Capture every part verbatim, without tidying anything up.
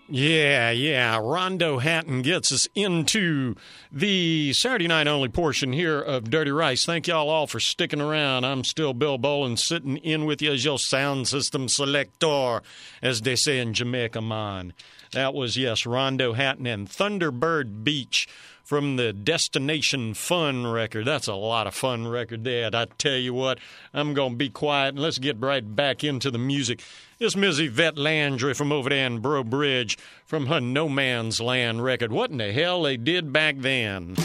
Yeah, yeah. Rondo Hatton gets us into the Saturday night only portion here of Dirty Rice. Thank y'all all for sticking around. I'm still Bill Bolin, sitting in with you as your sound system selector, as they say in Jamaica, man. That was, yes, Rondo Hatton and Thunderbird Beach from the Destination Fun record. That's a lot of fun record there. I tell you what, I'm going to be quiet and let's get right back into the music. This Miss Yvette Landry from over there in Bro Bridge from her No Man's Land record. What in the hell they did back then?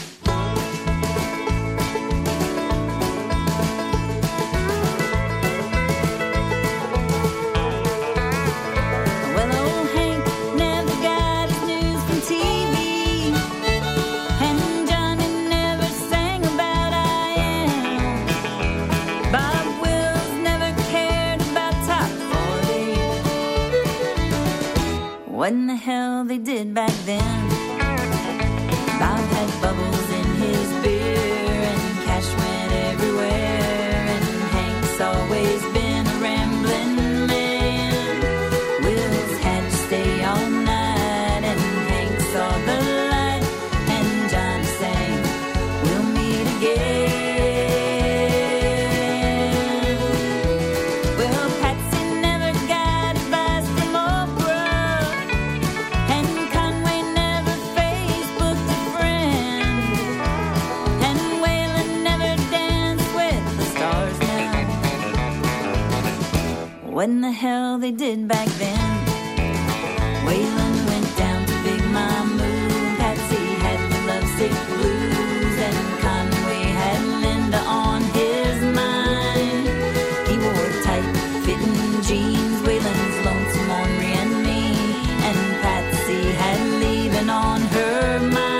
What in the hell they did back then? Bob had bubbles in his beer and cash went everywhere, and Hank's always been a rambling man. Will's had to stay all night and Hank saw the light, and Johnny sang, "We'll meet again." Well, Patsy never got advice from Oprah, and Conway never Facebooked a friend, and Waylon never danced with the stars now. What in the hell they did back then? Waylon went down to Big Mamu, Patsy had the lovesick blues, and Conway had Linda on his mind. He wore tight-fitting jeans, Waylon's lonesome ornery and mean, and Patsy had leaving on her mind.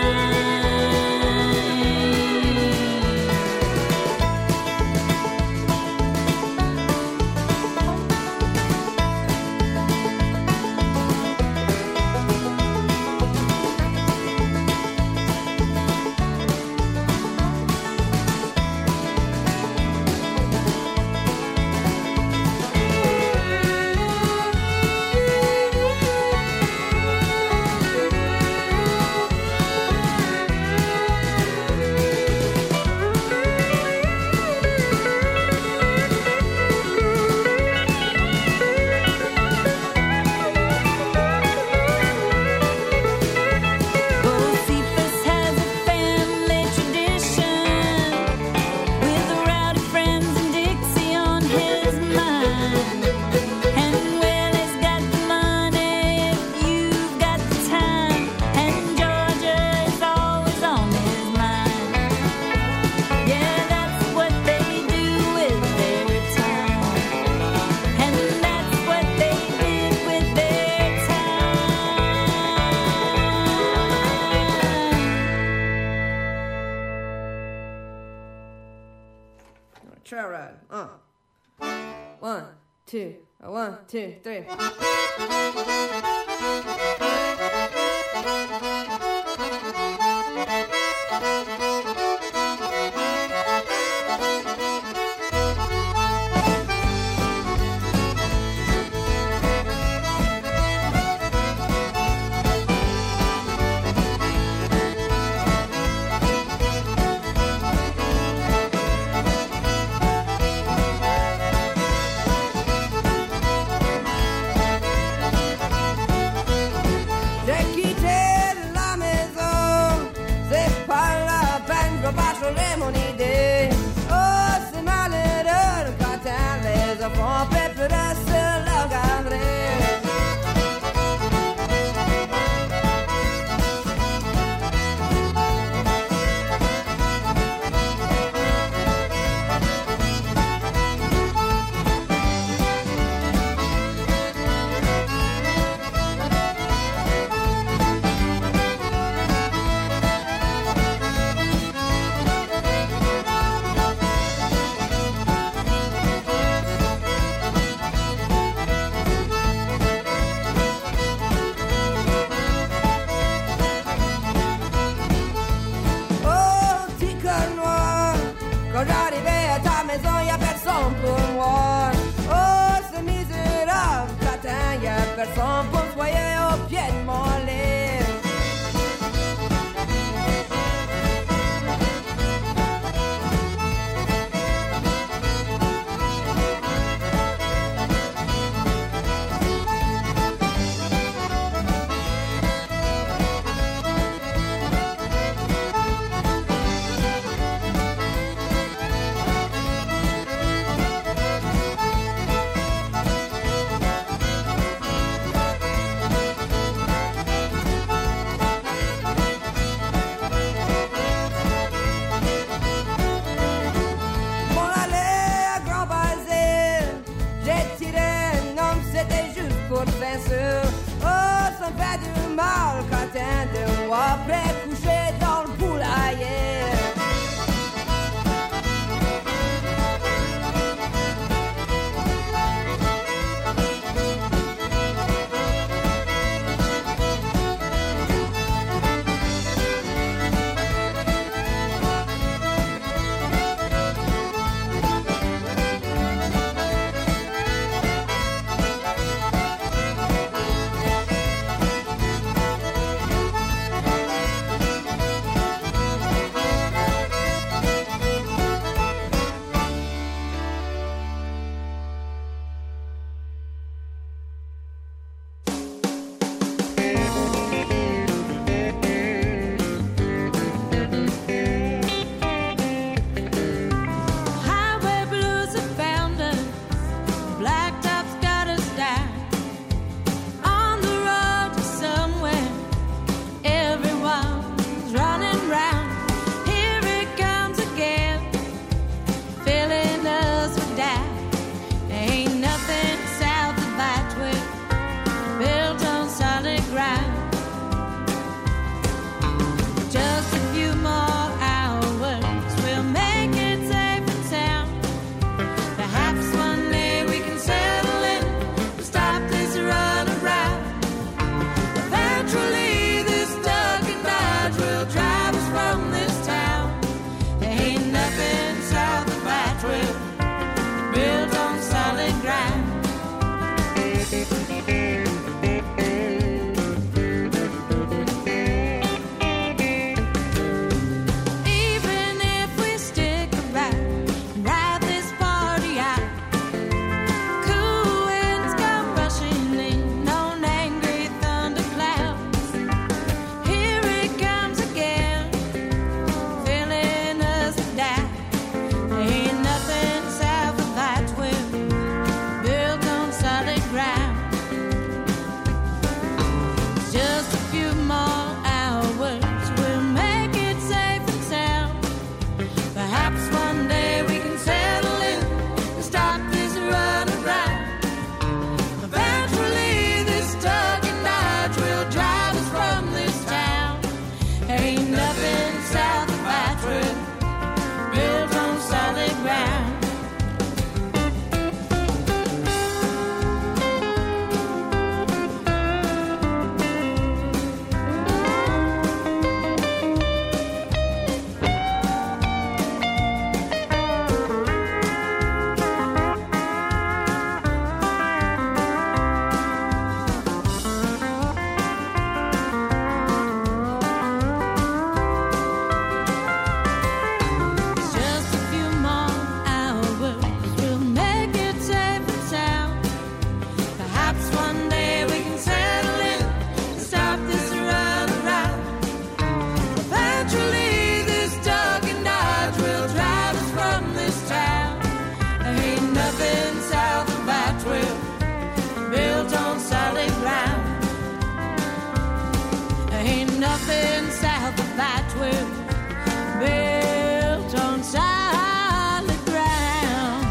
Bocephus has a family tradition, with the rowdy friends and Dixie on his mind. And Willie's got the money if you've got the time, and Georgia is always on his mind. Yeah, that's what they do with their time, and that's what they did with their time. Trail ride. Uh. One, two, uh, one, two, three. nothing south of that twin, built on solid ground.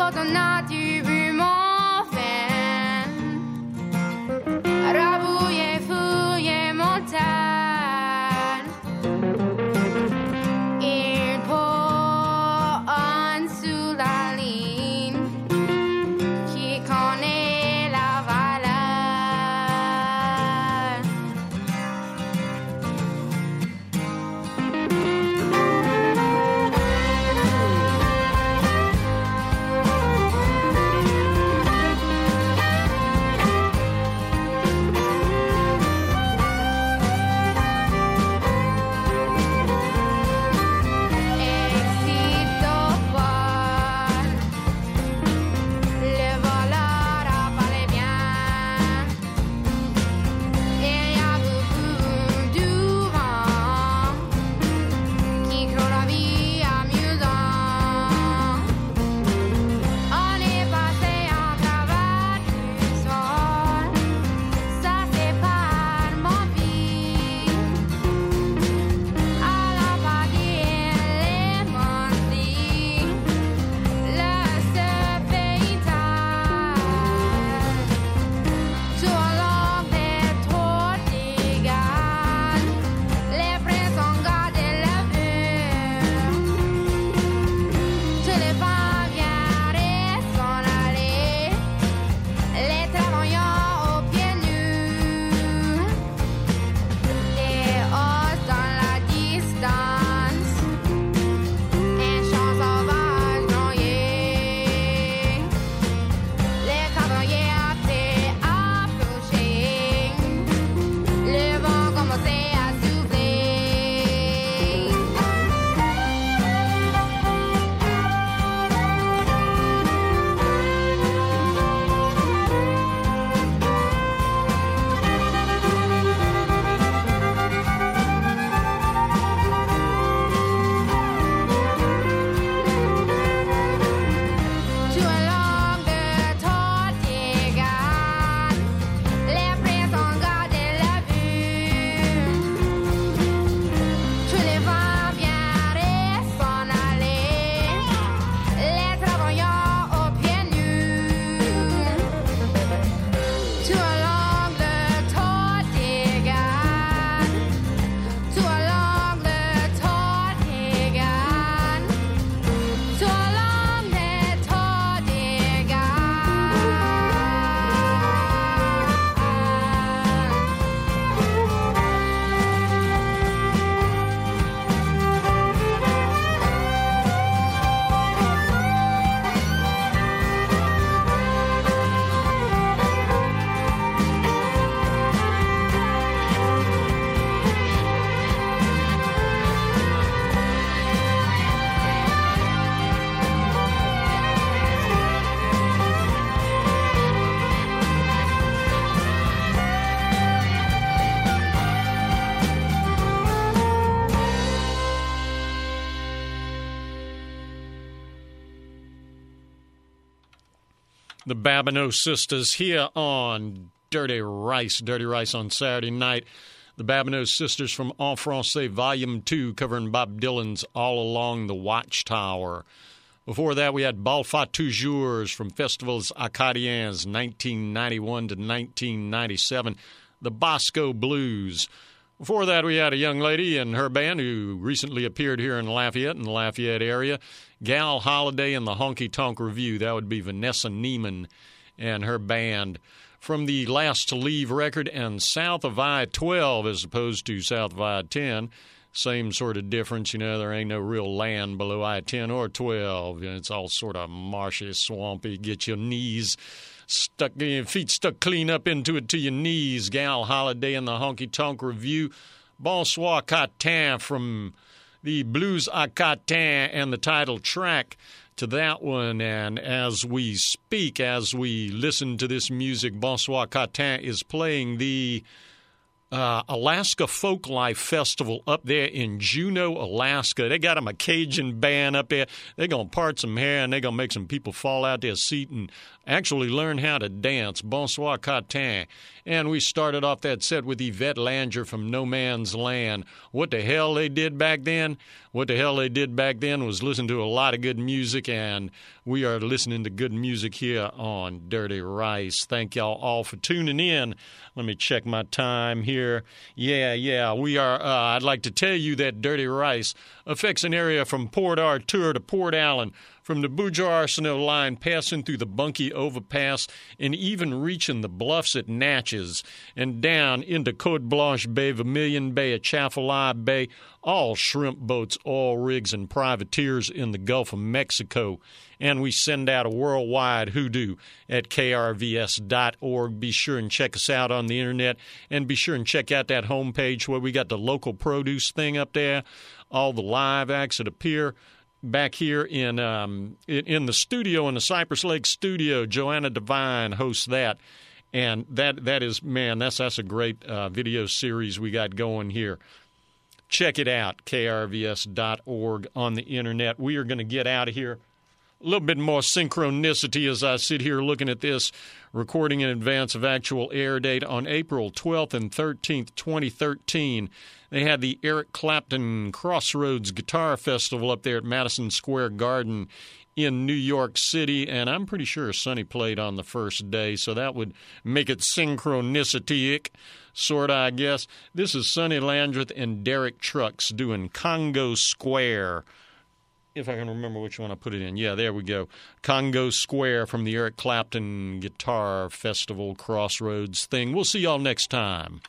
Låten as-tu vu mon fan? Rabouiller, fouiller montagne. Il pose sous la ligne qui connaît la valeur. The Babineau Sisters here on Dirty Rice. Dirty Rice on Saturday night. The Babineau Sisters from En Francais, Volume two, covering Bob Dylan's All Along the Watchtower. Before that, we had Bal Fa Toujours from Festivals Acadiens, nineteen ninety-one to nineteen ninety-seven. The Bosco Blues. Before that, we had a young lady and her band who recently appeared here in Lafayette, in the Lafayette area. Gal Holiday and the Honky Tonk Review. That would be Vanessa Neiman and her band. From the Last to Leave record, and South of I twelve as opposed to South of I ten. Same sort of difference, you know, there ain't no real land below I ten or twelve. It's all sort of marshy, swampy, get your knees stuck, your feet stuck clean up into it to your knees. Gal Holiday and the Honky Tonk Review. Bonsoir Catin from the Blues Acatin and the title track to that one. And as we speak, as we listen to this music, Bonsoir Catin is playing the uh, Alaska Folklife Festival up there in Juneau, Alaska. They got them a Cajun band up there. They're going to part some hair, and they're going to make some people fall out their seat and actually learn how to dance. Bonsoir Catin. And we started off that set with Yvette Langer from No Man's Land. What the hell they did back then? What the hell they did back then was listen to a lot of good music, and we are listening to good music here on Dirty Rice. Thank y'all all for tuning in. Let me check my time here. Yeah, yeah, we are. Uh, I'd like to tell you that Dirty Rice affects an area from Port Arthur to Port Allen, from the Bouger-Arsenault line passing through the Bunkie Overpass and even reaching the bluffs at Natchez and down into Cote Blanche Bay, Vermilion Bay, Atchafalaya Bay, all shrimp boats, oil rigs, and privateers in the Gulf of Mexico. And we send out a worldwide hoodoo at K R V S dot org. Be sure and check us out on the internet, and be sure and check out that homepage where we got the local produce thing up there, all the live acts that appear. Back here in um, in the studio, in the Cypress Lake studio, Joanna Devine hosts that, and that that is man, that's that's a great uh, video series we got going here. Check it out, K R V S dot org on the internet. We are going to get out of here. A little bit more synchronicity as I sit here looking at this, recording in advance of actual air date on April twelfth and thirteenth, twenty thirteen. They had the Eric Clapton Crossroads Guitar Festival up there at Madison Square Garden in New York City, and I'm pretty sure Sonny played on the first day, so that would make it synchronicity-ic, sort of, I guess. This is Sonny Landreth and Derek Trucks doing Congo Square. If I can remember which one I put it in. Yeah, there we go. Congo Square from the Eric Clapton Guitar Festival Crossroads thing. We'll see y'all next time.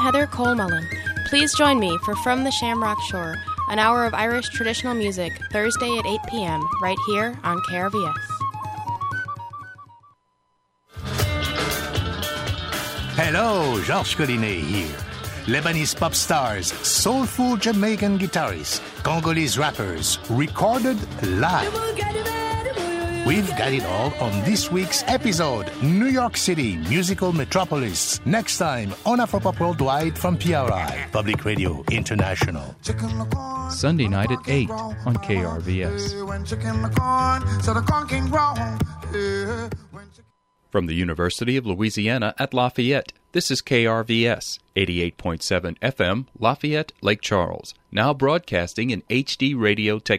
Heather Cole-Mullen. Please join me for From the Shamrock Shore, an hour of Irish traditional music, Thursday at eight p.m., right here on K R V S. Hello, Georges Collinet here. Lebanese pop stars, soulful Jamaican guitarists, Congolese rappers, recorded live. We've got it all on this week's episode, New York City Musical Metropolis. Next time on Afropop Worldwide from P R I, Public Radio International. Sunday night at eight on K R V S. From the University of Louisiana at Lafayette, this is K R V S, eighty-eight point seven F M, Lafayette, Lake Charles, now broadcasting in H D radio technology.